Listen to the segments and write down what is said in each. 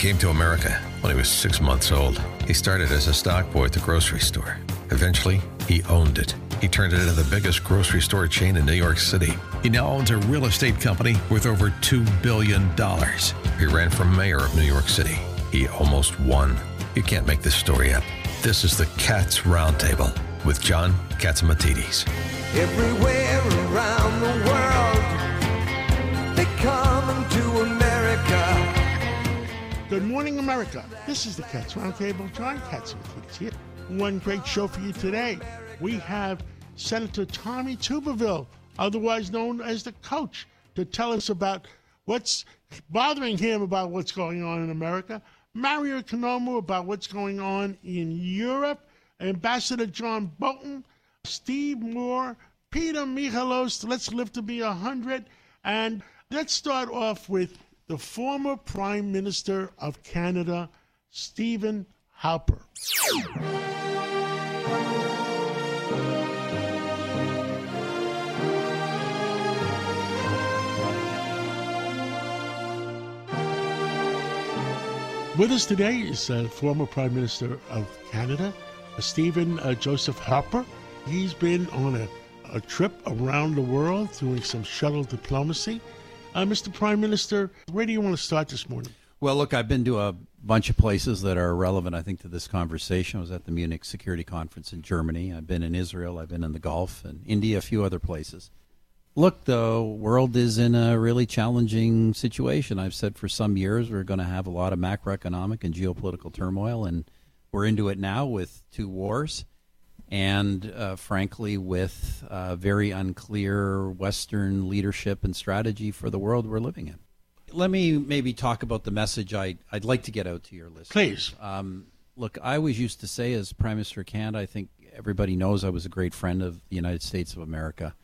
came to America when he was 6 months old. He started as a stock boy at the grocery store. Eventually, he owned it. He turned it into the biggest grocery store chain in New York City. He now owns a real estate company worth over $2 billion. He ran for mayor of New York City. He almost won. You can't make this story up. This is the Cats Roundtable with John Catsimatidis. Everywhere around the world, they come to America. Good morning, America. This is the Cats Roundtable. John Catsimatidis here. One great show for you today. We have Senator Tommy Tuberville, otherwise known as the Coach, to tell us about what's bothering him about what's going on in America. Mario Economou about what's going on in Europe. Ambassador John Bolton, Steve Moore, Peter Michalos, Let's Live to Be 100. And let's start off with the former Prime Minister of Canada, Stephen Harper. With us today is former Prime Minister of Canada, Stephen Joseph Harper. He's been on a trip around the world doing some shuttle diplomacy. Mr. Prime Minister, where do you want to start this morning? Well, look, I've been to a bunch of places that are relevant, I think, to this conversation. I was at the Munich Security Conference in Germany. I've been in Israel. I've been in the Gulf and India, a few other places. Look, the world is in a really challenging situation. I've said for some years we're going to have a lot of macroeconomic and geopolitical turmoil, and we're into it now with two wars and, frankly, with very unclear Western leadership and strategy for the world we're living in. Let me maybe talk about the message I'd like to get out to your listeners. Please. Look, I always used to say as Prime Minister of Canada, I think everybody knows I was a great friend of the United States of America.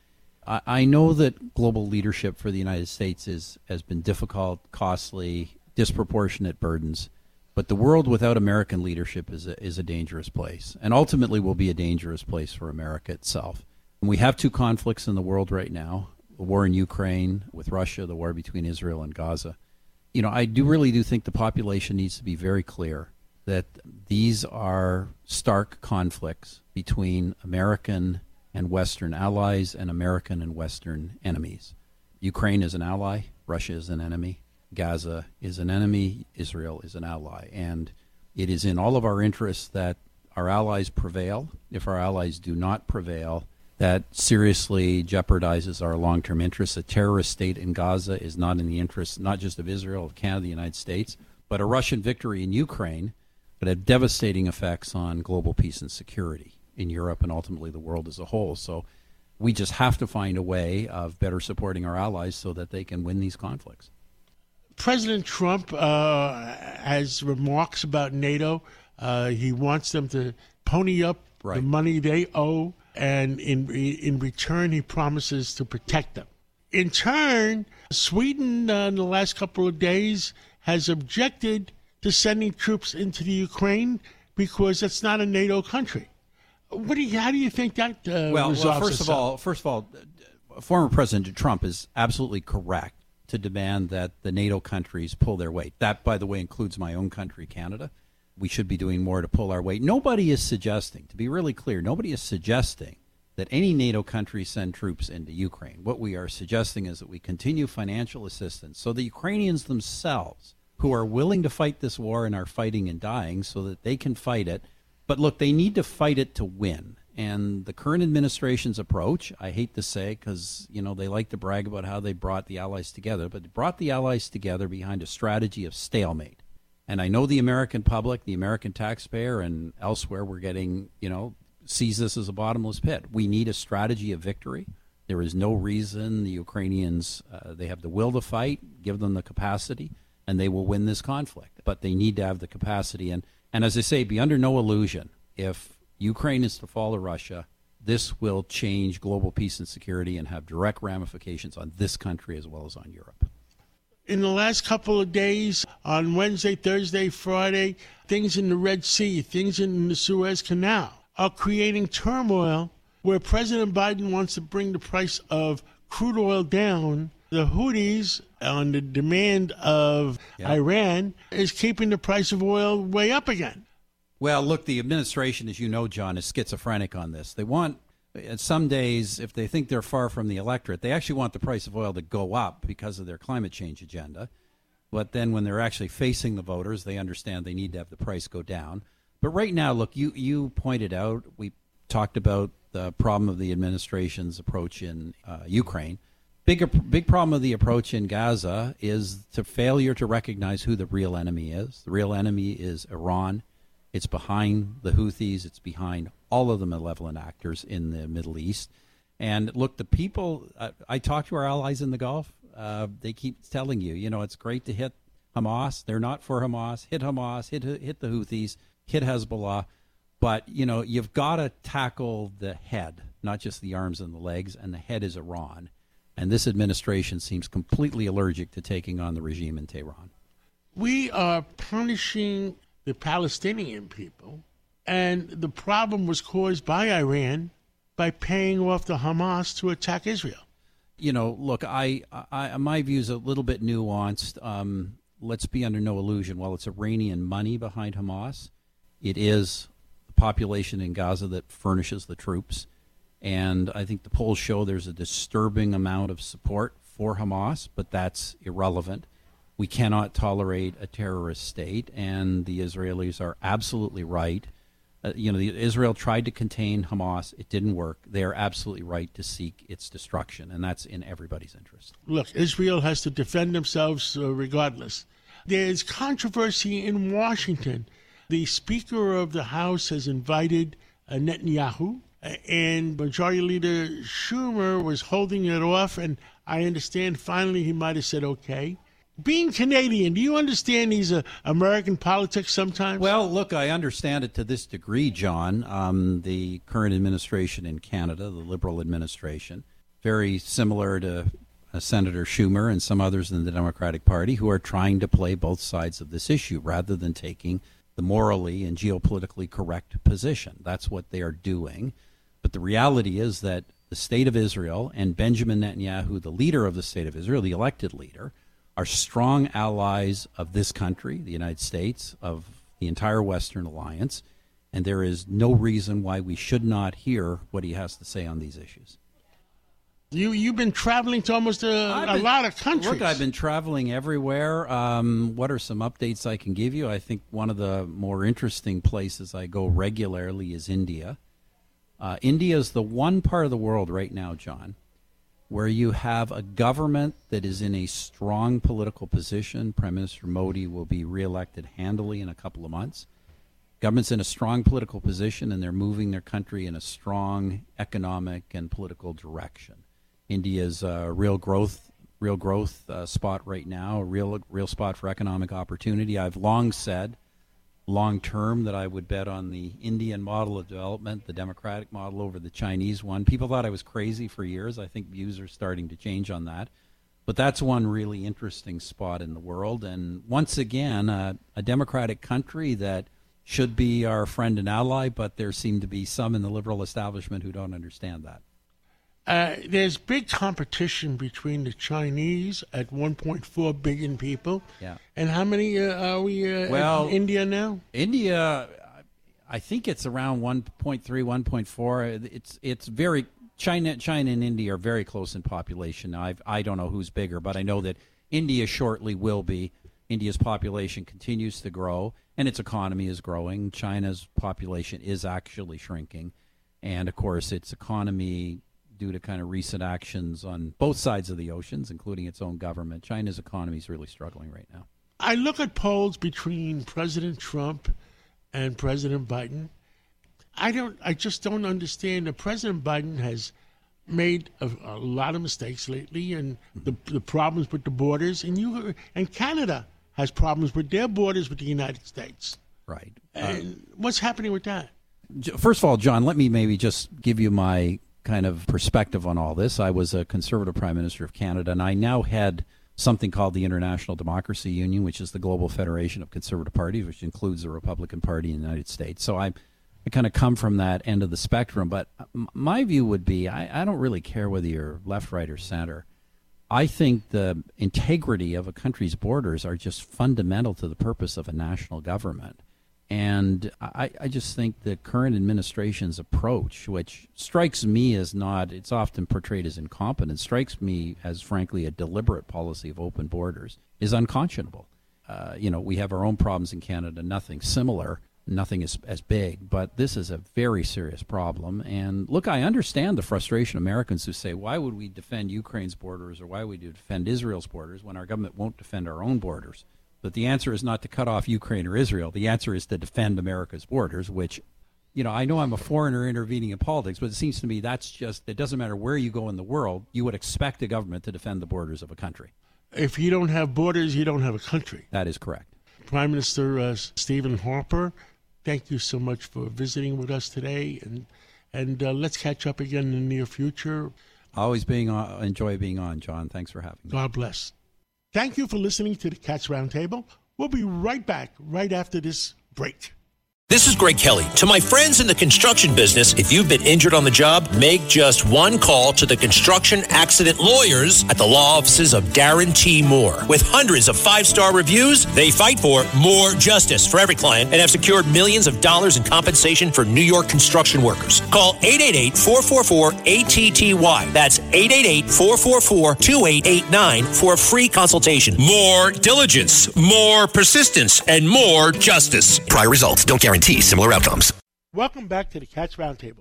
I know that global leadership for the United States has been difficult, costly, disproportionate burdens. But the world without American leadership is a dangerous place, and ultimately will be a dangerous place for America itself. And we have two conflicts in the world right now, the war in Ukraine with Russia, the war between Israel and Gaza. You know, I really do think the population needs to be very clear that these are stark conflicts between American and Western allies and American and Western enemies. Ukraine is an ally, Russia is an enemy, Gaza is an enemy, Israel is an ally. And it is in all of our interests that our allies prevail. If our allies do not prevail, that seriously jeopardizes our long-term interests. A terrorist state in Gaza is not in the interest, not just of Israel, of Canada, the United States, but a Russian victory in Ukraine would have devastating effects on global peace and security in Europe and ultimately the world as a whole. So we just have to find a way of better supporting our allies so that they can win these conflicts. President Trump has remarks about NATO. He wants them to pony up the money they owe, and in return he promises to protect them. In turn, Sweden in the last couple of days has objected to sending troops into the Ukraine because it's not a NATO country. How do you think that resolves itself? First of all, former President Trump is absolutely correct to demand that the NATO countries pull their weight. That, by the way, includes my own country, Canada. We should be doing more to pull our weight. Nobody is suggesting, to be really clear, nobody is suggesting that any NATO country send troops into Ukraine. What we are suggesting is that we continue financial assistance so the Ukrainians themselves, who are willing to fight this war and are fighting and dying, so that they can fight it. But look, they need to fight it to win. And the current administration's approach, I hate to say, because they like to brag about how they brought the allies together, but they brought the allies together behind a strategy of stalemate. And I know the American public, the American taxpayer, and elsewhere we're getting, sees this as a bottomless pit. We need a strategy of victory. There is no reason the Ukrainians, they have the will to fight, give them the capacity, and they will win this conflict. But they need to have the capacity. And as I say, be under no illusion, if Ukraine is to fall to Russia, this will change global peace and security and have direct ramifications on this country as well as on Europe. In the last couple of days, on Wednesday, Thursday, Friday, things in the Red Sea, things in the Suez Canal are creating turmoil where President Biden wants to bring the price of crude oil down. The Houthis on the demand of Iran is keeping the price of oil way up again. Well, look, the administration, as you know, John, is schizophrenic on this. They want, some days, if they think they're far from the electorate, they actually want the price of oil to go up because of their climate change agenda. But then when they're actually facing the voters, they understand they need to have the price go down. But right now, look, you pointed out, we talked about the problem of the administration's approach in Ukraine. Big problem of the approach in Gaza is the failure to recognize who the real enemy is. The real enemy is Iran. It's behind the Houthis. It's behind all of the malevolent actors in the Middle East. And look, the people, I talk to our allies in the Gulf. They keep telling you, it's great to hit Hamas. They're not for Hamas. Hit Hamas, hit the Houthis, hit Hezbollah. But, you've got to tackle the head, not just the arms and the legs, and the head is Iran. And this administration seems completely allergic to taking on the regime in Tehran. We are punishing the Palestinian people, and the problem was caused by Iran by paying off the Hamas to attack Israel. Look, I my view is a little bit nuanced. Let's be under no illusion. While it's Iranian money behind Hamas, it is the population in Gaza that furnishes the troops. And I think the polls show there's a disturbing amount of support for Hamas, but that's irrelevant. We cannot tolerate a terrorist state, and the Israelis are absolutely right. Israel tried to contain Hamas. It didn't work. They are absolutely right to seek its destruction, and that's in everybody's interest. Look, Israel has to defend themselves regardless. There's controversy in Washington. The Speaker of the House has invited Netanyahu, and Majority Leader Schumer was holding it off, and I understand finally he might have said okay. Being Canadian, do you understand these American politics sometimes? Well, look, I understand it to this degree, John. The current administration in Canada, the Liberal administration, very similar to Senator Schumer and some others in the Democratic Party who are trying to play both sides of this issue rather than taking the morally and geopolitically correct position. That's what they are doing. But the reality is that the state of Israel and Benjamin Netanyahu, the leader of the state of Israel, the elected leader, are strong allies of this country, the United States, of the entire Western Alliance, and there is no reason why we should not hear what he has to say on these issues. You've been traveling to almost a lot of countries. Look, I've been traveling everywhere. What are some updates I can give you? I think one of the more interesting places I go regularly is India. India is the one part of the world right now, John, where you have a government that is in a strong political position. Prime Minister Modi will be reelected handily in a couple of months. Government's in a strong political position, and they're moving their country in a strong economic and political direction. India's a real growth spot right now, a real spot for economic opportunity. I've long said, long term, that I would bet on the Indian model of development, the democratic model, over the Chinese one. People thought I was crazy for years. I think views are starting to change on that. But that's one really interesting spot in the world. And once again, a democratic country that should be our friend and ally, but there seem to be some in the liberal establishment who don't understand that. There's big competition between the Chinese at 1.4 billion people. Yeah. And how many are we in India now? India, I think it's around 1.3, 1.4. It's very China and India are very close in population. Now, I don't know who's bigger, but I know that India shortly will be. India's population continues to grow, and its economy is growing. China's population is actually shrinking. And, of course, its economy, due to kind of recent actions on both sides of the oceans, including its own government, China's economy is really struggling right now. I look at polls between President Trump and President Biden. I just don't understand that President Biden has made a lot of mistakes lately, and the problems with the borders, and Canada has problems with their borders with the United States. Right. And what's happening with that? First of all, John, let me maybe just give you my kind of perspective on all this. I was a Conservative Prime Minister of Canada, and I now head something called the International Democracy Union, which is the global federation of conservative parties, which includes the Republican Party in the United States. So I kind of come from that end of the spectrum. But my view would be I don't really care whether you're left, right, or center. I think the integrity of a country's borders are just fundamental to the purpose of a national government. And I just think the current administration's approach, which strikes me as not, it's often portrayed as incompetent, strikes me as, frankly, a deliberate policy of open borders, is unconscionable. We have our own problems in Canada, nothing similar, nothing as big, but this is a very serious problem. And look, I understand the frustration of Americans who say, why would we defend Ukraine's borders or why would we defend Israel's borders when our government won't defend our own borders? But the answer is not to cut off Ukraine or Israel. The answer is to defend America's borders, which, I know I'm a foreigner intervening in politics, but it seems to me that's just, it doesn't matter where you go in the world, you would expect a government to defend the borders of a country. If you don't have borders, you don't have a country. That is correct. Prime Minister Stephen Harper, thank you so much for visiting with us today, and let's catch up again in the near future. Always enjoy being on, John. Thanks for having me. God bless. Thank you for listening to the Cats Roundtable. We'll be right back right after this break. This is Greg Kelly. To my friends in the construction business, if you've been injured on the job, make just one call to the construction accident lawyers at the law offices of Darren T. Moore. With hundreds of 5-star reviews, they fight for more justice for every client and have secured millions of dollars in compensation for New York construction workers. Call 888-444-ATTY. That's 888-444-2889 for a free consultation. More diligence, more persistence, and more justice. Prior results don't guarantee similar outcomes. Welcome back to the Cats Roundtable.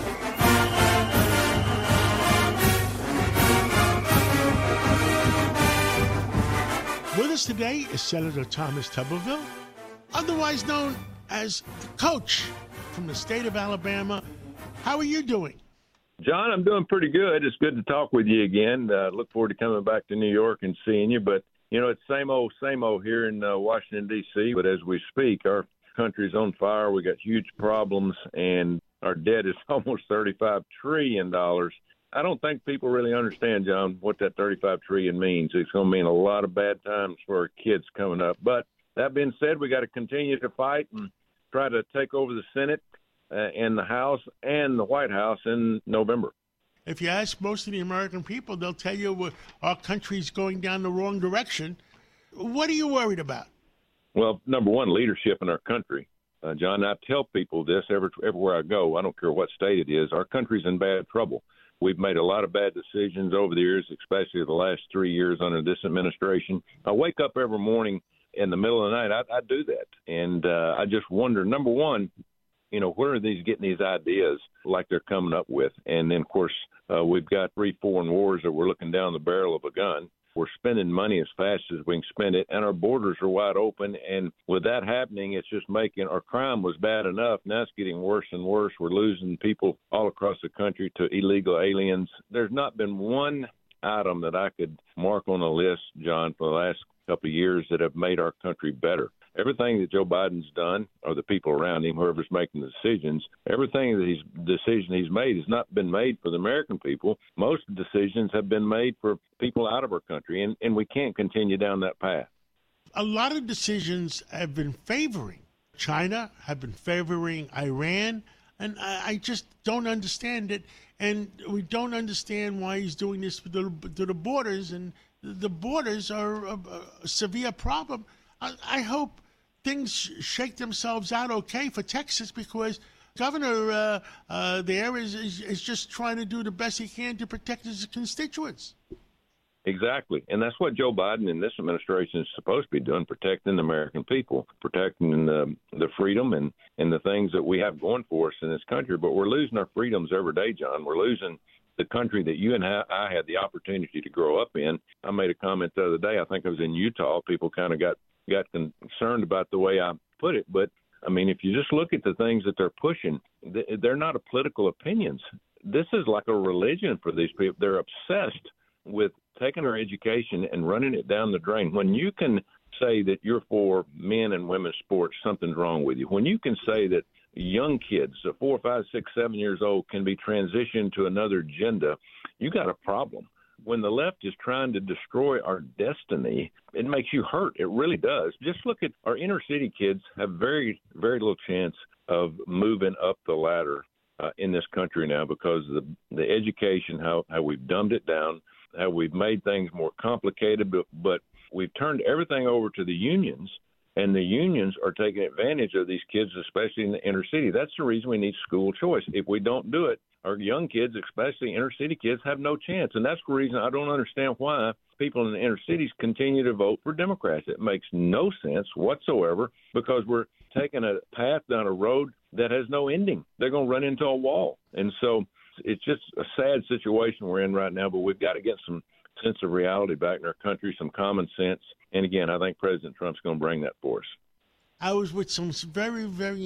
With us today is Senator Thomas Tuberville, otherwise known as the Coach from the state of Alabama. How are you doing? John, I'm doing pretty good. It's good to talk with you again. Look forward to coming back to New York and seeing you. But, it's same old here in Washington, D.C. But as we speak, our country's on fire. We got huge problems, and our debt is almost $35 trillion. I don't think people really understand, John, what that $35 trillion means. It's going to mean a lot of bad times for our kids coming up. But that being said, we got to continue to fight and try to take over the Senate and the House and the White House in November. If you ask most of the American people, they'll tell you our country's going down the wrong direction. What are you worried about? Well, number one, leadership in our country. John, I tell people this everywhere I go. I don't care what state it is. Our country's in bad trouble. We've made a lot of bad decisions over the years, especially the last 3 years under this administration. I wake up every morning in the middle of the night. I do that. And I just wonder, number one, where are these getting these ideas like they're coming up with? And then, of course, we've got 3 foreign wars that we're looking down the barrel of a gun. We're spending money as fast as we can spend it, and our borders are wide open. And with that happening, it's just making our crime was bad enough. Now it's getting worse and worse. We're losing people all across the country to illegal aliens. There's not been one item that I could mark on a list, John, for the last couple of years that have made our country better. Everything that Joe Biden's done, or the people around him, whoever's making the decisions, everything that he's made has not been made for the American people. Most decisions have been made for people out of our country, and we can't continue down that path. A lot of decisions have been favoring China, have been favoring Iran, and I just don't understand it. And we don't understand why he's doing this to the borders, and the borders are a severe problem. I hope things shake themselves out okay for Texas, because Governor there is just trying to do the best he can to protect his constituents. Exactly. And that's what Joe Biden and this administration is supposed to be doing, protecting the American people, protecting the freedom and the things that we have going for us in this country. But we're losing our freedoms every day, John. We're losing the country that you and I had the opportunity to grow up in. I made a comment the other day. I think I was in Utah. People kind of got concerned about the way I put it. But, I mean, if you just look at the things that they're pushing, they're not political opinions. This is like a religion for these people. They're obsessed with taking our education and running it down the drain. When you can say that you're for men and women's sports, something's wrong with you. When you can say that young kids, 4, 5, 6, 7 years old, can be transitioned to another gender, you got a problem. When the left is trying to destroy our destiny, it makes you hurt. It really does. Just look at our inner city kids have very, very little chance of moving up the ladder in this country now, because of the education, how we've dumbed it down, how we've made things more complicated, but we've turned everything over to the unions, and the unions are taking advantage of these kids, especially in the inner city. That's the reason we need school choice. If we don't do it, our young kids, especially inner city kids, have no chance. And that's the reason I don't understand why people in the inner cities continue to vote for Democrats. It makes no sense whatsoever, because we're taking a path down a road that has no ending. They're going to run into a wall. And so it's just a sad situation we're in right now, but we've got to get some sense of reality back in our country, some common sense. And again, I think President Trump's going to bring that for us. I was with some very, very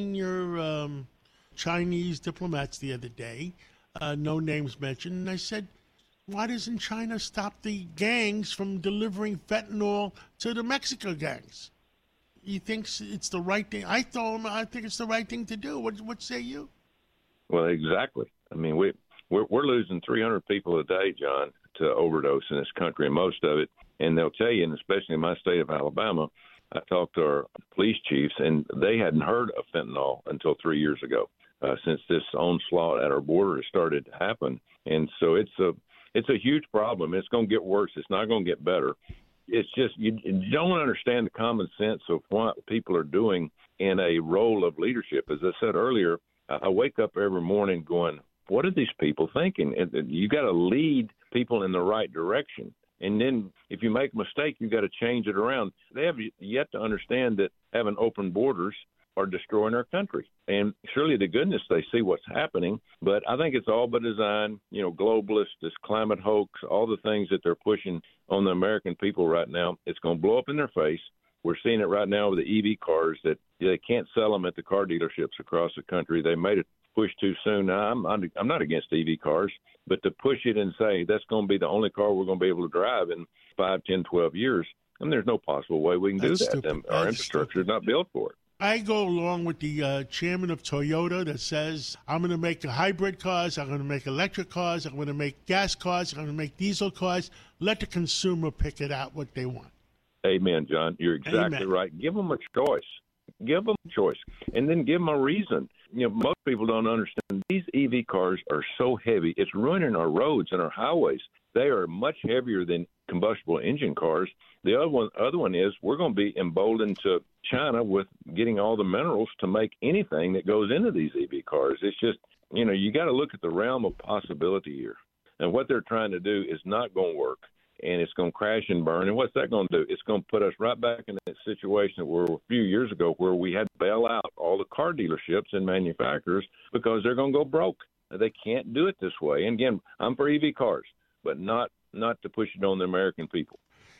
senior Chinese diplomats the other day, no names mentioned, and I said, why doesn't China stop the gangs from delivering fentanyl to the Mexico gangs? He thinks it's the right thing. I told him I think it's the right thing to do. What say you? Well, exactly. I mean, we're losing 300 people a day, John, to overdose in this country, and most of it. And they'll tell you, and especially in my state of Alabama, I talked to our police chiefs, and they hadn't heard of fentanyl until 3 years ago, since this onslaught at our border has started to happen. And so it's a huge problem. It's going to get worse. It's not going to get better. It's just you don't understand the common sense of what people are doing in a role of leadership. As I said earlier, I wake up every morning going, what are these people thinking? And you got to lead people in the right direction. And then if you make a mistake, you got to change it around. They have yet to understand that having open borders are destroying our country. And surely to goodness they see what's happening. But I think it's all by design, globalists, this climate hoax, all the things that they're pushing on the American people right now. It's going to blow up in their face. We're seeing it right now with the EV cars that they can't sell them at the car dealerships across the country. They made it push too soon. Now, I'm not against EV cars, but to push it and say that's going to be the only car we're going to be able to drive in 5, 10, 12 years, and there's no possible way we can do that. Our infrastructure is not built for it. I go along with the chairman of Toyota that says, I'm going to make hybrid cars, I'm going to make electric cars, I'm going to make gas cars, I'm going to make diesel cars. Let the consumer pick it out what they want. Amen, John. You're exactly right. Give them a choice. Give them a choice. And then give them a reason. Most people don't understand. These EV cars are so heavy, it's ruining our roads and our highways. They are much heavier than combustible engine cars. The other one is we're going to be emboldened to China with getting all the minerals to make anything that goes into these EV cars. It's just, you got to look at the realm of possibility here. And what they're trying to do is not going to work, and it's going to crash and burn. And what's that going to do? It's going to put us right back in that situation that we were a few years ago where we had to bail out all the car dealerships and manufacturers because they're going to go broke. They can't do it this way. And again, I'm for EV cars, but not to push it on the American people.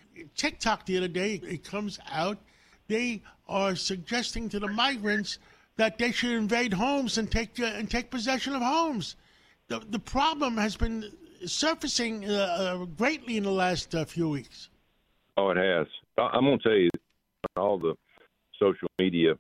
TikTok the other day, it comes out, they are suggesting to the migrants that they should invade homes and take possession of homes. The problem has been surfacing greatly in the last few weeks. Oh, it has. I'm going to tell you, all the social media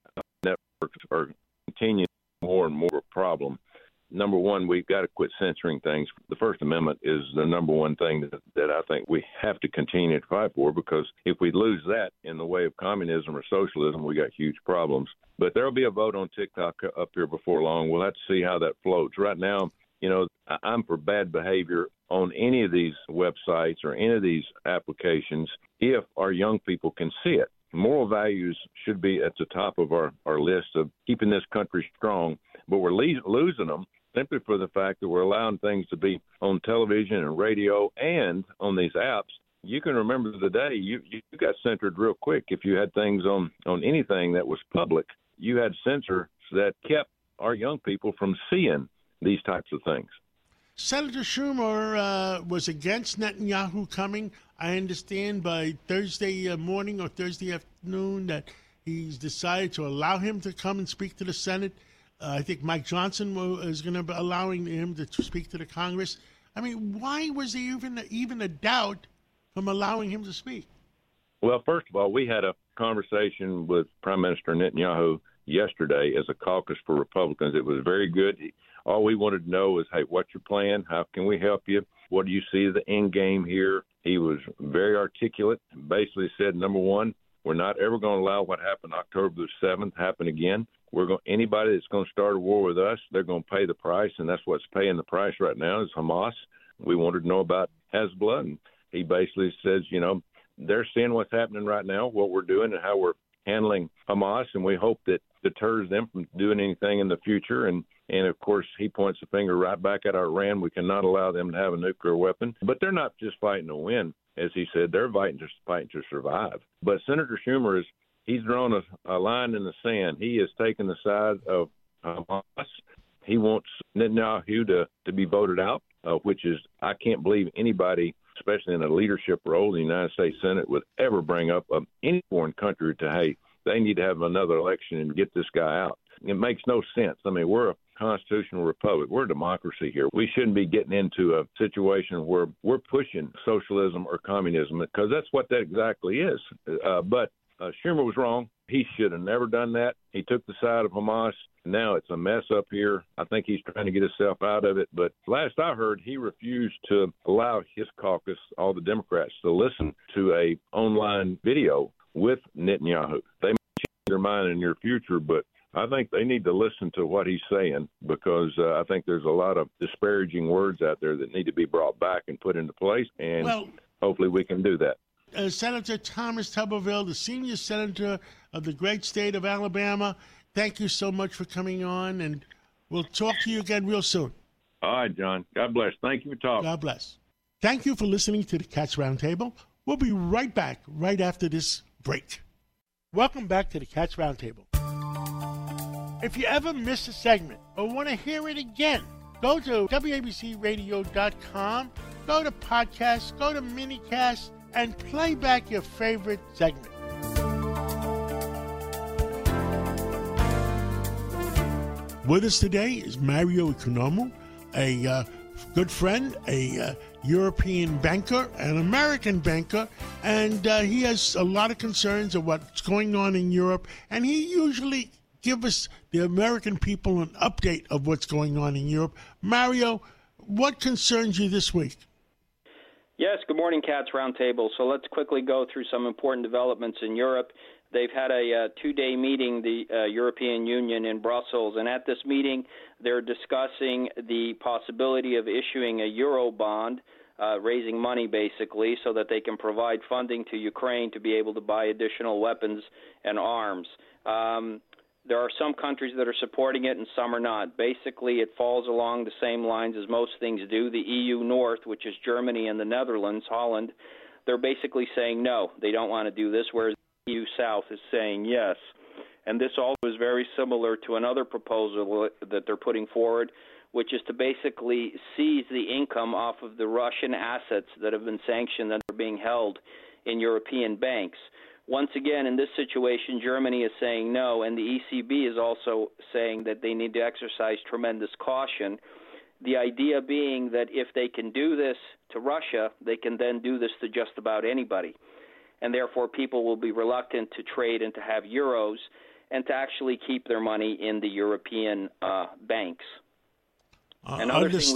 networks are continuing more and more a problem. Number one, we've got to quit censoring things. The First Amendment is the number one thing that I think we have to continue to fight for, because if we lose that in the way of communism or socialism, we got huge problems. But there will be a vote on TikTok up here before long. We'll have to see how that floats. Right now, I'm for bad behavior on any of these websites or any of these applications if our young people can see it. Moral values should be at the top of our list of keeping this country strong, but we're losing them simply for the fact that we're allowing things to be on television and radio and on these apps. You can remember the day you got censored real quick. If you had things on anything that was public, you had censors that kept our young people from seeing these types of things. Senator Schumer was against Netanyahu coming. I understand by Thursday morning or Thursday afternoon that he's decided to allow him to come and speak to the Senate. I think Mike Johnson is going to be allowing him to speak to the Congress. I mean, why was there even a doubt from allowing him to speak? Well, first of all, we had a conversation with Prime Minister Netanyahu yesterday as a caucus for Republicans. It was very good. All we wanted to know is, hey, what's your plan? How can we help you? What do you see the end game here? He was very articulate, basically said, number one, we're not ever going to allow what happened October the 7th happen again. Anybody that's going to start a war with us, they're going to pay the price, and that's what's paying the price right now is Hamas. We wanted to know about Hezbollah, and he basically says, they're seeing what's happening right now, what we're doing, and how we're handling Hamas, and we hope that deters them from doing anything in the future. And of course, he points the finger right back at Iran. We cannot allow them to have a nuclear weapon. But they're not just fighting to win, as he said. They're fighting to survive. But Senator Schumer he's drawn a line in the sand. He has taken the side of Hamas. He wants Netanyahu to be voted out, which is, I can't believe anybody, especially in a leadership role in the United States Senate, would ever bring up any foreign country to, hey, they need to have another election and get this guy out. It makes no sense. I mean, we're a constitutional republic. We're a democracy here. We shouldn't be getting into a situation where we're pushing socialism or communism, because that's what that exactly is. But Schumer was wrong. He should have never done that. He took the side of Hamas. Now it's a mess up here. I think he's trying to get himself out of it. But last I heard, he refused to allow his caucus, all the Democrats, to listen to a online video with Netanyahu. They may change their mind in the near future, but I think they need to listen to what he's saying, because I think there's a lot of disparaging words out there that need to be brought back and put into place, and hopefully we can do that. Senator Thomas Tuberville, the senior senator of the great state of Alabama, thank you so much for coming on, and we'll talk to you again real soon. All right, John. God bless. Thank you for talking. God bless. Thank you for listening to the Cats Roundtable. We'll be right back right after this break. Welcome back to the Cats Roundtable. If you ever miss a segment or want to hear it again, go to WABCRadio.com, go to podcasts, go to minicast, and play back your favorite segment. With us today is Mario Economou, a good friend, a European banker, an American banker, and he has a lot of concerns of what's going on in Europe, and he usually gives us, the American people, an update of what's going on in Europe. Mario, what concerns you this week? Yes, good morning, Cats Roundtable. So let's quickly go through some important developments in Europe. They've had a two-day meeting, the European Union in Brussels, and at this meeting they're discussing the possibility of issuing a Euro bond, raising money basically, so that they can provide funding to Ukraine to be able to buy additional weapons and arms. There are some countries that are supporting it and some are not. Basically, it falls along the same lines as most things do. The EU North, which is Germany and the Netherlands, Holland, they're basically saying no, they don't want to do this, whereas the EU South is saying yes. And this also is very similar to another proposal that they're putting forward, which is to basically seize the income off of the Russian assets that have been sanctioned and are being held in European banks. Once again, in this situation, Germany is saying no, and the ECB is also saying that they need to exercise tremendous caution. The idea being that if they can do this to Russia, they can then do this to just about anybody. And therefore, people will be reluctant to trade and to have euros and to actually keep their money in the European banks. Another thing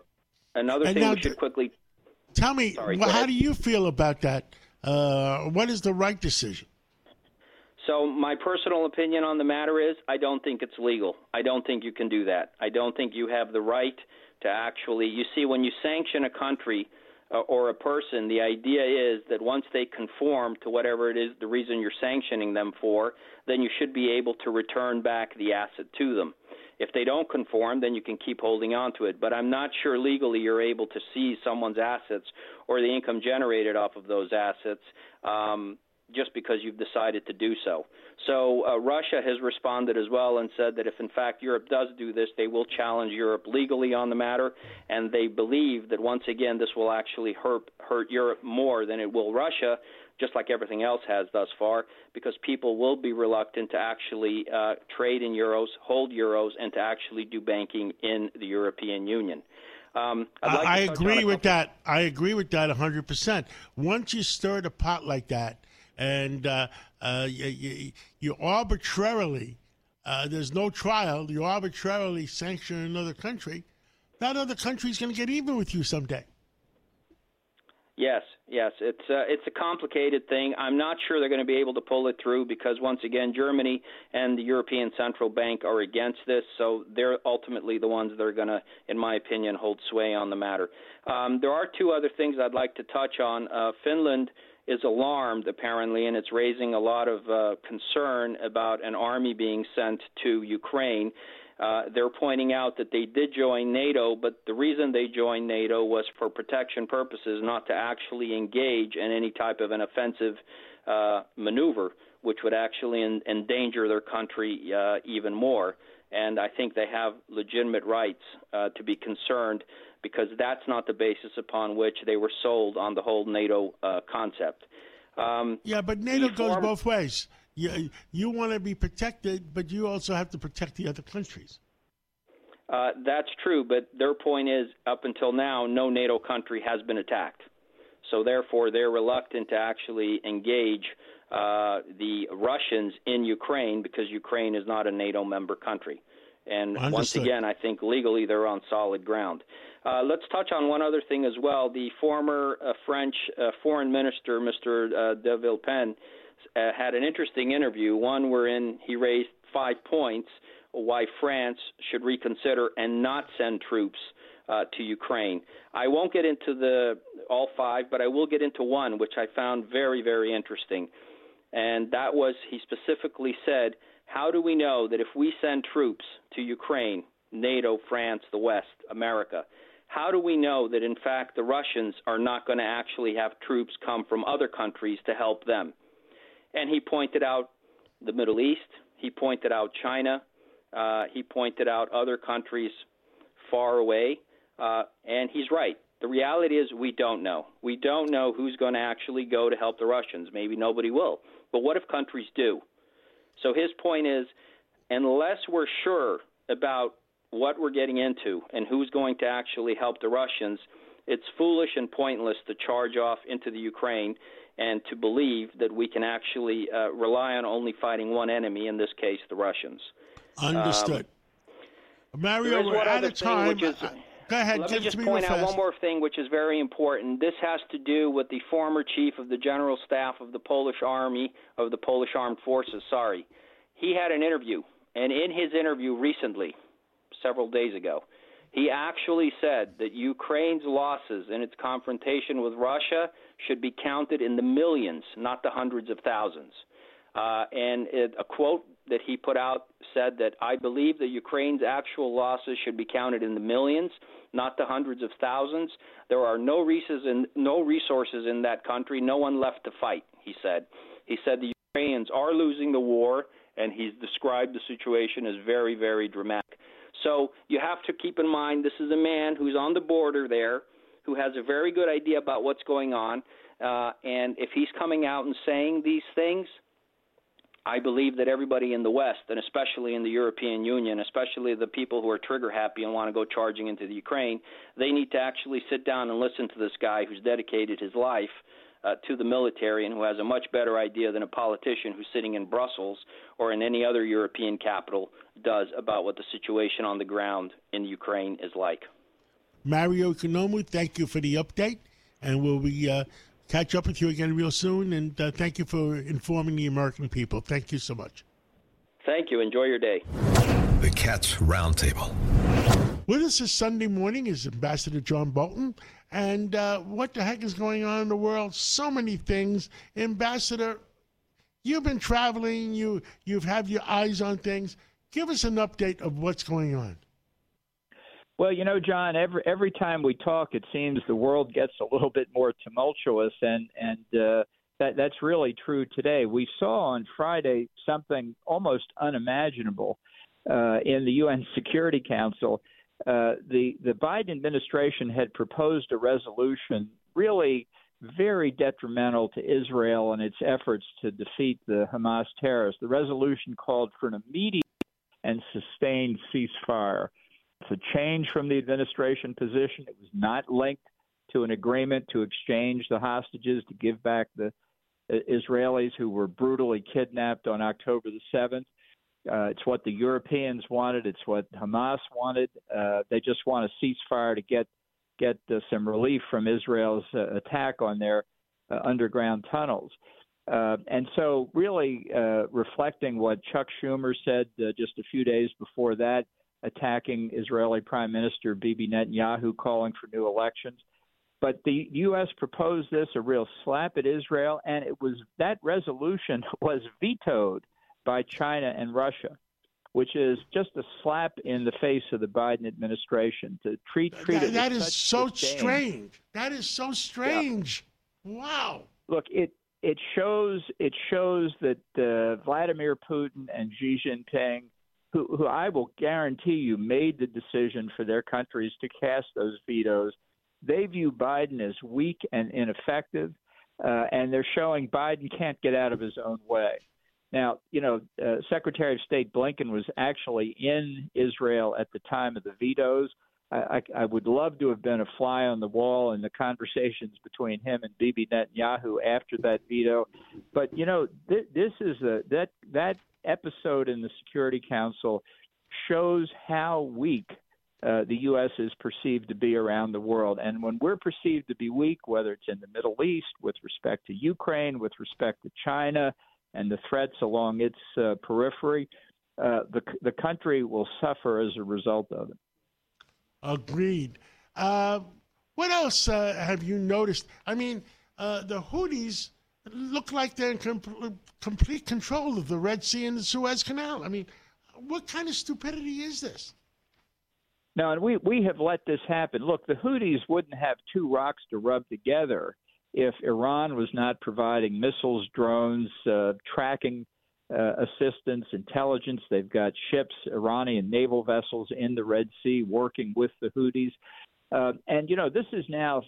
we should quickly... Tell me, how do you feel about that? What is the right decision? So my personal opinion on the matter is I don't think it's legal. I don't think you can do that. I don't think you have the right to actually – you see, when you sanction a country or a person, the idea is that once they conform to whatever it is, the reason you're sanctioning them for, then you should be able to return back the asset to them. If they don't conform, then you can keep holding on to it. But I'm not sure legally you're able to seize someone's assets or the income generated off of those assets just because you've decided to do so. So Russia has responded as well and said that if, in fact, Europe does do this, they will challenge Europe legally on the matter, and they believe that, once again, this will actually hurt Europe more than it will Russia, just like everything else has thus far, because people will be reluctant to actually trade in euros, hold euros, and to actually do banking in the European Union. I agree with that. I agree with that 100%. Once you stir the pot like that, and you arbitrarily, there's no trial, you arbitrarily sanction another country, that other country is going to get even with you someday. Yes, Yes, it's a complicated thing. I'm not sure they're going to be able to pull it through because, once again, Germany and the European Central Bank are against this, so they're ultimately the ones that are going to, in my opinion, hold sway on the matter. There are two other things I'd like to touch on. Finland is alarmed, apparently, and it's raising a lot of concern about an army being sent to Ukraine. They're pointing out that they did join NATO, but the reason they joined NATO was for protection purposes, not to actually engage in any type of an offensive maneuver, which would actually endanger their country even more. And I think they have legitimate rights to be concerned, because that's not the basis upon which they were sold on the whole NATO concept. Yeah, but NATO goes both ways. You want to be protected, but you also have to protect the other countries. That's true, but their point is, up until now, no NATO country has been attacked. So therefore, they're reluctant to actually engage the Russians in Ukraine, because Ukraine is not a NATO member country. And Understood. Once again, I think legally they're on solid ground. Let's touch on one other thing as well. The former French foreign minister, Mr. de Villepin, had an interesting interview, one wherein he raised 5 points why France should reconsider and not send troops to Ukraine. I won't get into all 5, but I will get into one, which I found very, very interesting. And that was, he specifically said, how do we know that if we send troops to Ukraine, NATO, France, the West, America, how do we know that, in fact, the Russians are not going to actually have troops come from other countries to help them? And he pointed out the Middle East. He pointed out China. He pointed out other countries far away. And he's right. The reality is we don't know. We don't know who's going to actually go to help the Russians. Maybe nobody will. But what if countries do? So his point is, unless we're sure about what we're getting into and who's going to actually help the Russians, it's foolish and pointless to charge off into the Ukraine and to believe that we can actually rely on only fighting one enemy, in this case, the Russians. Understood. Mario, we're out of time. Go ahead. Let me just point out one more thing, which is very important. This has to do with the former chief of the General Staff of the Polish Army, of the Polish Armed Forces, He had an interview, and in his interview recently, several days ago, he actually said that Ukraine's losses in its confrontation with Russia should be counted in the millions, not the hundreds of thousands. A quote that he put out said that, I believe that Ukraine's actual losses should be counted in the millions, not the hundreds of thousands. There are no resources in that country, no one left to fight, he said. He said the Ukrainians are losing the war, and he's described the situation as very, very dramatic. So you have to keep in mind this is a man who's on the border there, who has a very good idea about what's going on, and if he's coming out and saying these things, I believe that everybody in the West, and especially in the European Union, especially the people who are trigger-happy and want to go charging into the Ukraine, they need to actually sit down and listen to this guy who's dedicated his life to the military and who has a much better idea than a politician who's sitting in Brussels or in any other European capital does about what the situation on the ground in Ukraine is like. Mario Economou, thank you for the update, and we'll be catch up with you again real soon, and thank you for informing the American people. Thank you so much. Thank you. Enjoy your day. The Cats Roundtable. With us this Sunday morning is Ambassador John Bolton. And what the heck is going on in the world? So many things. Ambassador, you've been traveling. You've had your eyes on things. Give us an update of what's going on. Well, you know, John, every time we talk, it seems the world gets a little bit more tumultuous, and that's really true today. We saw on Friday something almost unimaginable in the UN Security Council. The Biden administration had proposed a resolution really very detrimental to Israel and its efforts to defeat the Hamas terrorists. The resolution called for an immediate and sustained ceasefire. It's a change from the administration position. It was not linked to an agreement to exchange the hostages to give back the Israelis who were brutally kidnapped on October the 7th. It's what the Europeans wanted. It's what Hamas wanted. They just want a ceasefire to get some relief from Israel's attack on their underground tunnels. And so really reflecting what Chuck Schumer said just a few days before that, attacking Israeli Prime Minister Bibi Netanyahu, calling for new elections. But the U.S. proposed this, a real slap at Israel, and that resolution was vetoed by China and Russia, which is just a slap in the face of the Biden administration to treat it. That is so strange. That is so strange. Yeah. Wow. Look, it shows that Vladimir Putin and Xi Jinping, who I will guarantee you made the decision for their countries to cast those vetoes, they view Biden as weak and ineffective, and they're showing Biden can't get out of his own way. Now, Secretary of State Blinken was actually in Israel at the time of the vetoes. I would love to have been a fly on the wall in the conversations between him and Bibi Netanyahu after that veto. But, this is that episode in the Security Council shows how weak the U.S. is perceived to be around the world. And when we're perceived to be weak, whether it's in the Middle East with respect to Ukraine, with respect to China and the threats along its periphery, the country will suffer as a result of it. Agreed. What else have you noticed? I mean, the Houthis look like they're in complete control of the Red Sea and the Suez Canal. I mean, what kind of stupidity is this? No, and we have let this happen. Look, the Houthis wouldn't have two rocks to rub together if Iran was not providing missiles, drones, tracking assistance, intelligence. They've got ships, Iranian naval vessels in the Red Sea working with the Houthis. And, this is now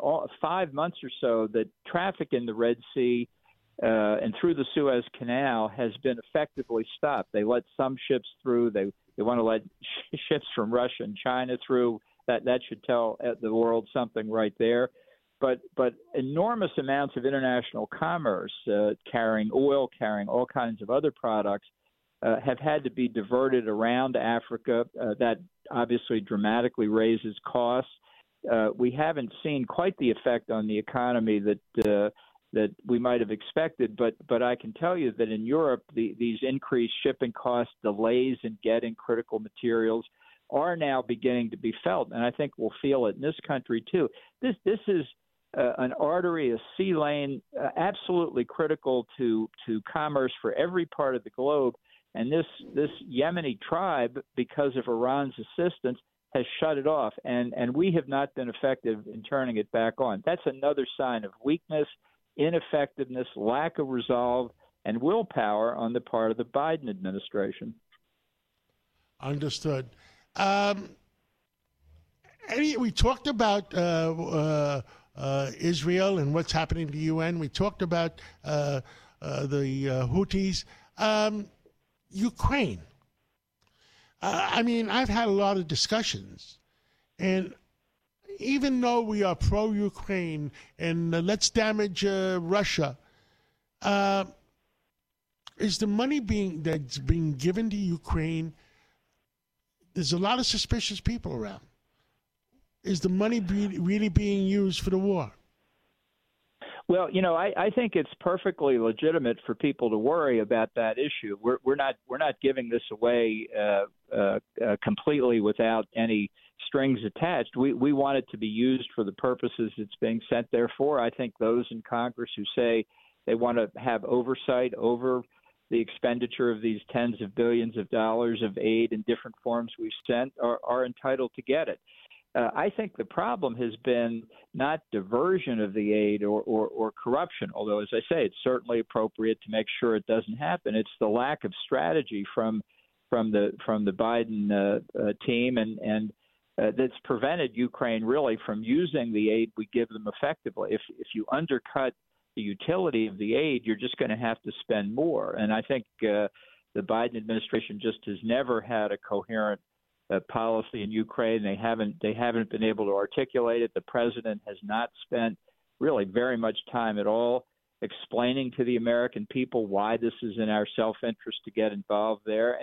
5 months or so that traffic in the Red Sea and through the Suez Canal has been effectively stopped. They let some ships through. They want to let ships from Russia and China through. That should tell the world something right there. But enormous amounts of international commerce, carrying oil, carrying all kinds of other products, have had to be diverted around Africa. That obviously dramatically raises costs. We haven't seen quite the effect on the economy that we might have expected, but I can tell you that in Europe, these increased shipping costs, delays in getting critical materials are now beginning to be felt, and I think we'll feel it in this country too. This is an artery, a sea lane, absolutely critical to commerce for every part of the globe. And this Yemeni tribe, because of Iran's assistance, has shut it off. And we have not been effective in turning it back on. That's another sign of weakness, ineffectiveness, lack of resolve, and willpower on the part of the Biden administration. Understood. We talked about Israel and what's happening to the UN. We talked about the Houthis. Ukraine. I've had a lot of discussions, and even though we are pro-Ukraine and let's damage Russia, is the money that's being given to Ukraine? There's a lot of suspicious people around. Is the money really being used for the war? Well, I think it's perfectly legitimate for people to worry about that issue. We're not giving this away completely without any strings attached. We want it to be used for the purposes it's being sent there for. I think those in Congress who say they want to have oversight over the expenditure of these tens of billions of dollars of aid in different forms we've sent are entitled to get it. I think the problem has been not diversion of the aid or corruption, although, as I say, it's certainly appropriate to make sure it doesn't happen. It's the lack of strategy from the Biden team, and that's prevented Ukraine really from using the aid we give them effectively. If you undercut the utility of the aid, you're just going to have to spend more. And I think the Biden administration just has never had a coherent policy in Ukraine. They haven't been able to articulate it. The president has not spent really very much time at all explaining to the American people why this is in our self-interest to get involved there. And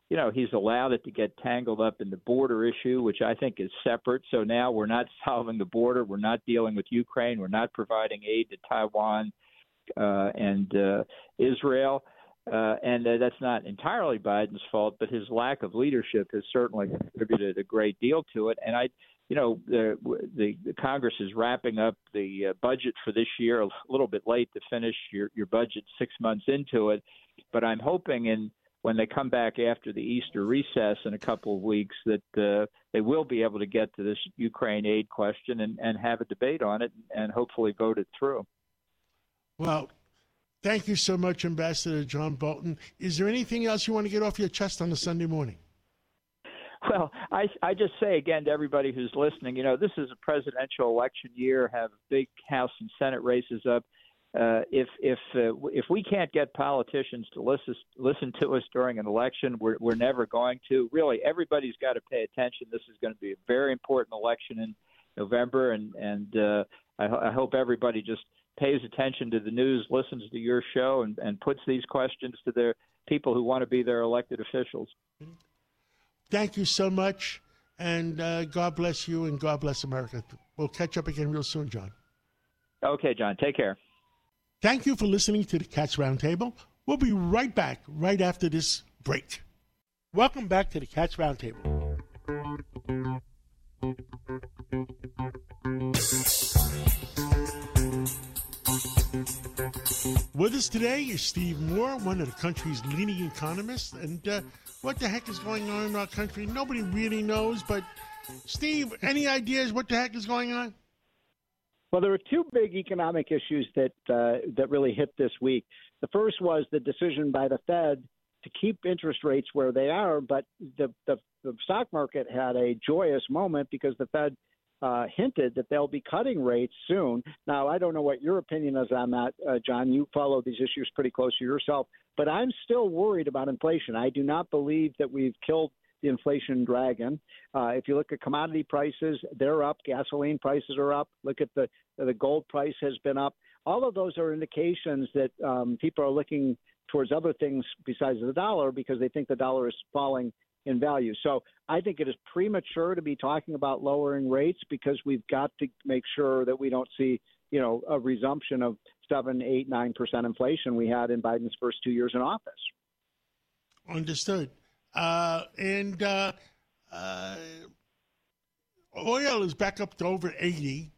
he's allowed it to get tangled up in the border issue, which I think is separate. So now we're not solving the border. We're not dealing with Ukraine. We're not providing aid to Taiwan and Israel. And that's not entirely Biden's fault, but his lack of leadership has certainly contributed a great deal to it. And the Congress is wrapping up the budget for this year a little bit late to finish your budget 6 months into it. But I'm hoping when they come back after the Easter recess in a couple of weeks that they will be able to get to this Ukraine aid question and have a debate on it and hopefully vote it through. Well, thank you so much, Ambassador John Bolton. Is there anything else you want to get off your chest on a Sunday morning? Well, I just say again to everybody who's listening, this is a presidential election year, have big House and Senate races up. If we can't get politicians to listen to us during an election, we're never going to. Really, everybody's got to pay attention. This is going to be a very important election in November, and I hope everybody just pays attention to the news, listens to your show, and puts these questions to their people who want to be their elected officials. Thank you so much, and God bless you, and God bless America. We'll catch up again real soon, John. Okay, John. Take care. Thank you for listening to the Cats Roundtable. We'll be right back right after this break. Welcome back to the Cats Roundtable. With us today is Steve Moore, one of the country's leading economists. And what the heck is going on in our country? Nobody really knows. But, Steve, any ideas what the heck is going on? Well, there were two big economic issues that really hit this week. The first was the decision by the Fed to keep interest rates where they are, but the stock market had a joyous moment because the Fed hinted that they'll be cutting rates soon. Now, I don't know what your opinion is on that, John. You follow these issues pretty close to yourself, but I'm still worried about inflation. I do not believe that we've killed the inflation dragon. If you look at commodity prices, they're up. Gasoline prices are up. Look at the gold price has been up. All of those are indications that people are looking towards other things besides the dollar because they think the dollar is falling in value. So I think it is premature to be talking about lowering rates because we've got to make sure that we don't see, a resumption of 7, 8, 9% inflation we had in Biden's first 2 years in office. Understood. Oil is back up to over 80.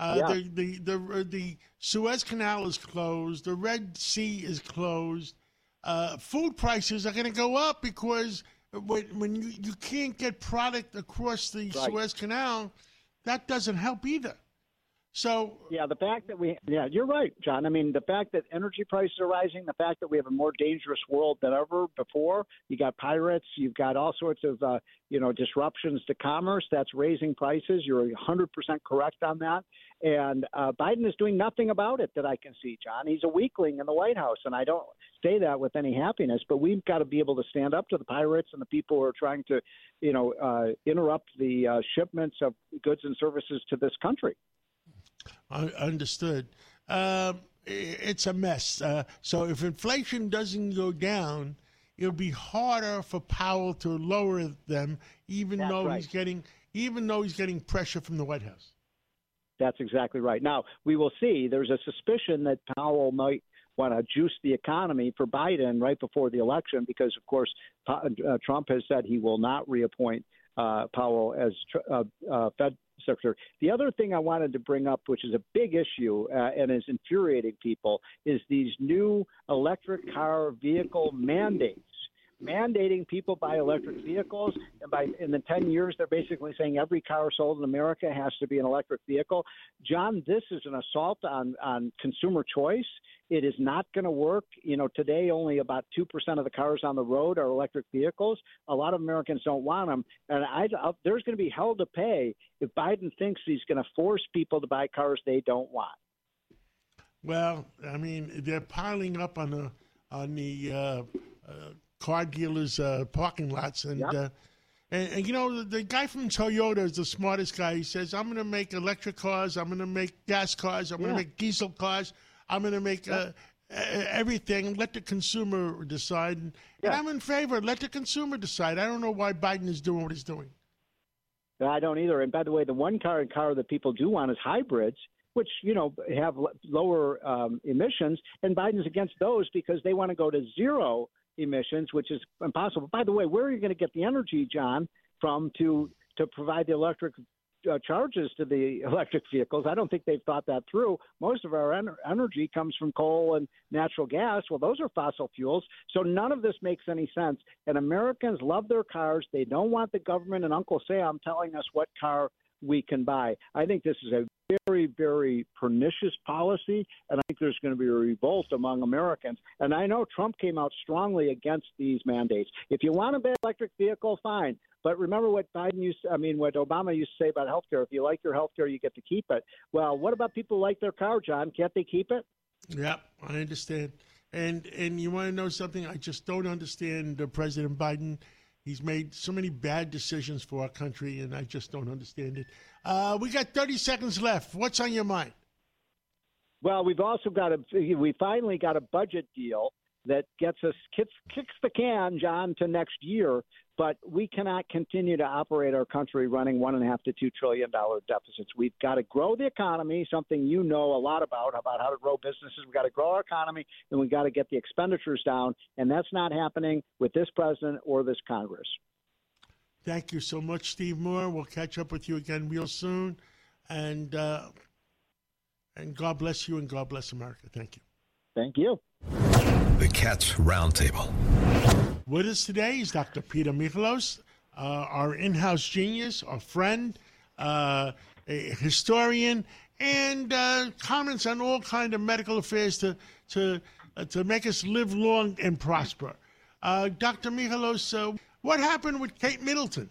The Suez Canal is closed. The Red Sea is closed. Food prices are going to go up because when you can't get product across the Suez Canal, that doesn't help either. So the fact that you're right, John. I mean, the fact that energy prices are rising, the fact that we have a more dangerous world than ever before. You got pirates, you've got all sorts of disruptions to commerce. That's raising prices. You're 100% correct on that. And Biden is doing nothing about it that I can see, John. He's a weakling in the White House, and I don't say that with any happiness. But we've got to be able to stand up to the pirates and the people who are trying to, interrupt the shipments of goods and services to this country. Understood. It's a mess. So if inflation doesn't go down, it'll be harder for Powell to lower them, even though he's getting pressure from the White House. That's exactly right. Now, we will see. There's a suspicion that Powell might want to juice the economy for Biden right before the election because, of course, Trump has said he will not reappoint Powell as Fed Secretary. The other thing I wanted to bring up, which is a big issue and is infuriating people, is these new electric car vehicle mandates. Mandating people buy electric vehicles, and in the 10 years, they're basically saying every car sold in America has to be an electric vehicle. John, this is an assault on consumer choice. It is not going to work. Today only about 2% of the cars on the road are electric vehicles. A lot of Americans don't want them, and there's going to be hell to pay if Biden thinks he's going to force people to buy cars they don't want. Well, I mean, they're piling up on the car dealers' parking lots, and the guy from Toyota is the smartest guy. He says, "I'm going to make electric cars. I'm going to make gas cars. I'm going to make diesel cars. I'm going to make everything. Let the consumer decide. And I'm in favor. Let the consumer decide. I don't know why Biden is doing what he's doing. I don't either. And by the way, the one car that people do want is hybrids, which, have lower emissions. And Biden's against those because they want to go to zero emissions, which is impossible. By the way, where are you going to get the energy, John, from to provide the electric charges to the electric vehicles? I don't think they've thought that through. Most of our energy comes from coal and natural gas. Well, those are fossil fuels. So none of this makes any sense. And Americans love their cars. They don't want the government and Uncle Sam telling us what car we can buy. I think this is a very, very pernicious policy, and I think there's going to be a revolt among Americans. And I know Trump came out strongly against these mandates. If you want a bad electric vehicle, fine. But remember what what Obama used to say about healthcare. If you like your healthcare, you get to keep it. Well, what about people who like their car, John? Can't they keep it? Yeah, I understand. And you want to know something? I just don't understand President Biden. He's made so many bad decisions for our country, and I just don't understand it. We got 30 seconds left. What's on your mind? Well, we finally got a budget deal that kicks the can, John, to next year. But we cannot continue to operate our country running $1.5 to $2 trillion deficits. We've got to grow the economy, something you know a lot about how to grow businesses. We've got to grow our economy, and we've got to get the expenditures down. And that's not happening with this president or this Congress. Thank you so much, Steve Moore. We'll catch up with you again real soon. And God bless you and God bless America. Thank you. Thank you. The Cats Roundtable. With us today is Dr. Peter Michalos, our in-house genius, our friend, a historian, and comments on all kinds of medical affairs to make us live long and prosper. Dr. Michalos, what happened with Kate Middleton?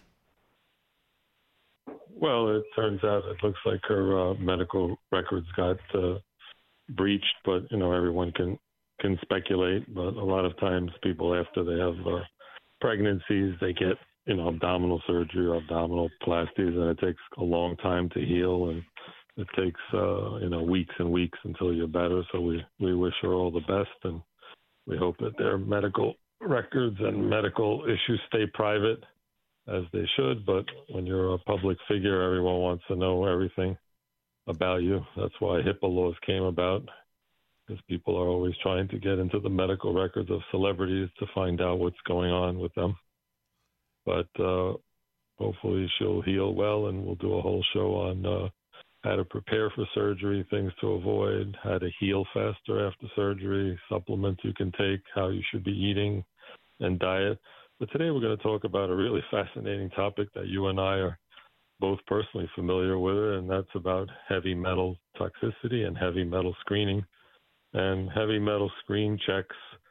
Well, it turns out it looks like her medical records got breached, but everyone can speculate. But a lot of times, people after they have pregnancies, they get abdominal surgery or abdominoplasties, and it takes a long time to heal, and it takes weeks and weeks until you're better. So we wish her all the best, and we hope that their medical records and medical issues stay private, as they should. But when you're a public figure, everyone wants to know everything about you. That's why HIPAA laws came about, because people are always trying to get into the medical records of celebrities to find out what's going on with them. But hopefully she'll heal well, and we'll do a whole show on how to prepare for surgery, things to avoid, how to heal faster after surgery, supplements you can take, how you should be eating, and diet. But today we're going to talk about a really fascinating topic that you and I are both personally familiar with, and that's about heavy metal toxicity and heavy metal screening. And heavy metal screen checks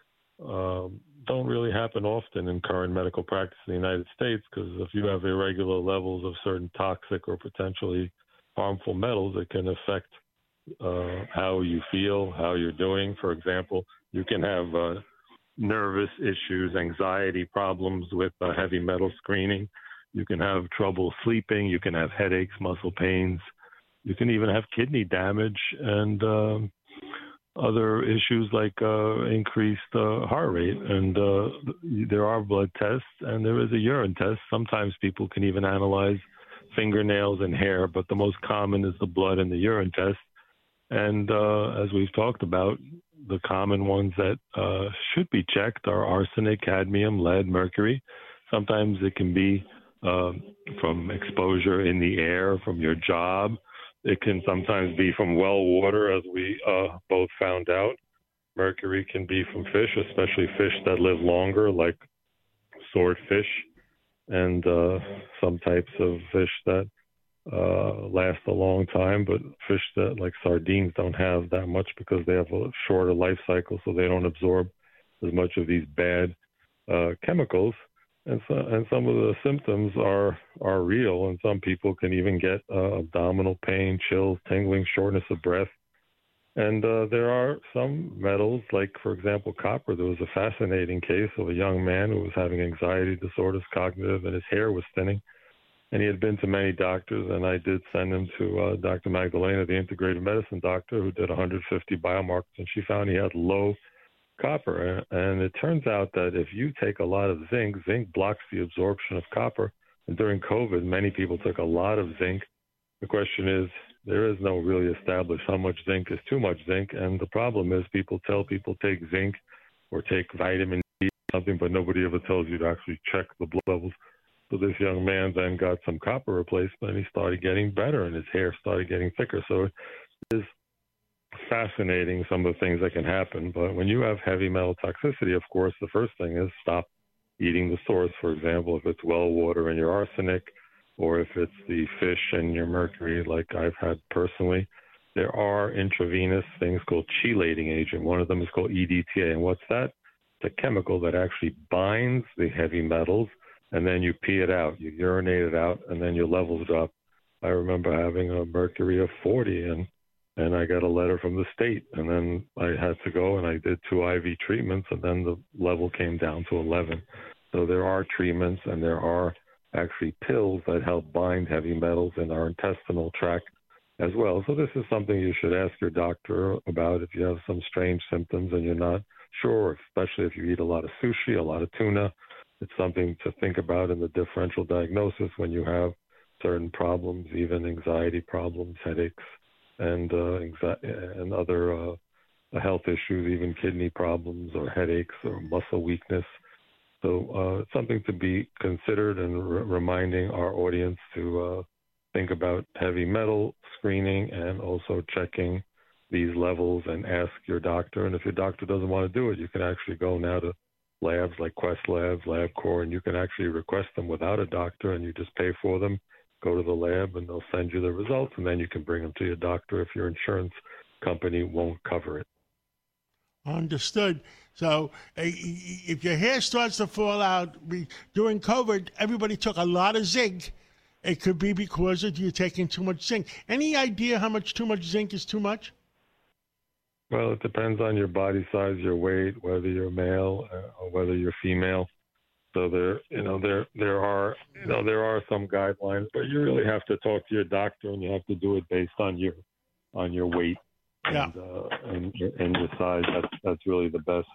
don't really happen often in current medical practice in the United States, because if you have irregular levels of certain toxic or potentially harmful metals, it can affect how you feel, how you're doing. For example, you can have nervous issues, anxiety problems with heavy metal screening. You can have trouble sleeping. You can have headaches, muscle pains. You can even have kidney damage and other issues like increased heart rate. And there are blood tests, and there is a urine test. Sometimes people can even analyze fingernails and hair, but the most common is the blood and the urine test. And as we've talked about, the common ones that should be checked are arsenic, cadmium, lead, mercury. Sometimes it can be from exposure in the air, from your job. It can sometimes be from well water, as we both found out. Mercury can be from fish, especially fish that live longer, like swordfish, and some types of fish that last a long time, but fish that like sardines don't have that much because they have a shorter life cycle, so they don't absorb as much of these bad chemicals. And some of the symptoms are real, and some people can even get abdominal pain, chills, tingling, shortness of breath. And there are some metals, like, for example, copper. There was a fascinating case of a young man who was having anxiety disorders, cognitive, and his hair was thinning. And he had been to many doctors, and I did send him to Dr. Magdalena, the integrative medicine doctor, who did 150 biomarkers, and she found he had low copper. And it turns out that if you take a lot of zinc, zinc blocks the absorption of copper. And during COVID, many people took a lot of zinc. The question is, there is no really established how much zinc is too much zinc. And the problem is people tell people take zinc or take vitamin D or something, but nobody ever tells you to actually check the blood levels. So this young man then got some copper replacement, and he started getting better, and his hair started getting thicker. So it is fascinating, some of the things that can happen. But when you have heavy metal toxicity, of course, the first thing is stop eating the source. For example, if it's well water and your arsenic, or if it's the fish and your mercury, like I've had personally, there are intravenous things called chelating agent. One of them is called EDTA. And what's that? It's a chemical that actually binds the heavy metals, and then you pee it out, you urinate it out, and then your levels drop. I remember having a mercury of 40, and I got a letter from the state, and then I had to go and I did 2 IV treatments, and then the level came down to 11. So there are treatments, and there are actually pills that help bind heavy metals in our intestinal tract as well. So this is something you should ask your doctor about if you have some strange symptoms and you're not sure, especially if you eat a lot of sushi, a lot of tuna. It's something to think about in the differential diagnosis when you have certain problems, even anxiety problems, headaches, and other health issues, even kidney problems or headaches or muscle weakness. So it's something to be considered, and reminding our audience to think about heavy metal screening and also checking these levels and ask your doctor. And if your doctor doesn't want to do it, you can actually go now to labs like Quest Labs, LabCorp, and you can actually request them without a doctor, and you just pay for them, go to the lab, and they'll send you the results, and then you can bring them to your doctor if your insurance company won't cover it. Understood. So if your hair starts to fall out during COVID, everybody took a lot of zinc. It could be because of you taking too much zinc. Any idea how much too much zinc is too much? Well, it depends on your body size, your weight, whether you're male or whether you're female. So there are some guidelines, but you really have to talk to your doctor, and you have to do it based on your weight and your size. That's really the best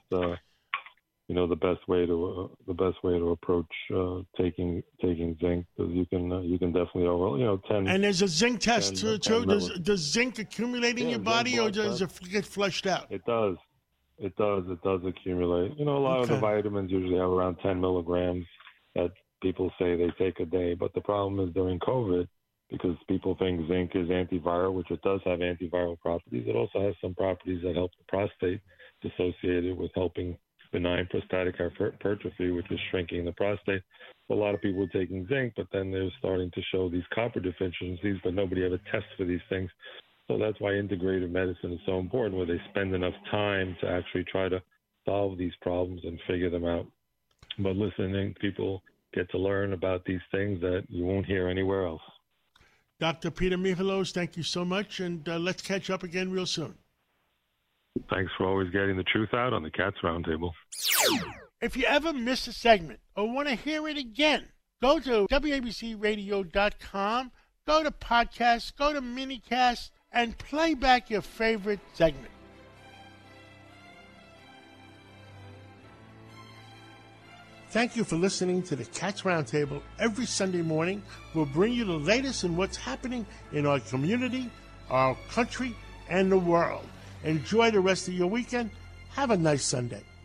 the best way to approach taking zinc, because you can definitely 10. And there's a zinc test too. Does zinc accumulate in your body, or does it get flushed out? It does. It does accumulate. A lot of the vitamins usually have around 10 milligrams that people say they take a day. But the problem is during COVID, because people think zinc is antiviral, which it does have antiviral properties. It also has some properties that help the prostate, associated with helping benign prostatic hypertrophy, which is shrinking the prostate. A lot of people are taking zinc, but then they're starting to show these copper deficiencies, but nobody ever tests for these things. So that's why integrative medicine is so important, where they spend enough time to actually try to solve these problems and figure them out. But listening, people get to learn about these things that you won't hear anywhere else. Dr. Peter Michalos, thank you so much, and let's catch up again real soon. Thanks for always getting the truth out on the Cats Roundtable. If you ever miss a segment or want to hear it again, go to WABCRadio.com, go to podcasts, go to minicast, and play back your favorite segment. Thank you for listening to the Cats Roundtable. Every Sunday morning, we'll bring you the latest in what's happening in our community, our country, and the world. Enjoy the rest of your weekend. Have a nice Sunday.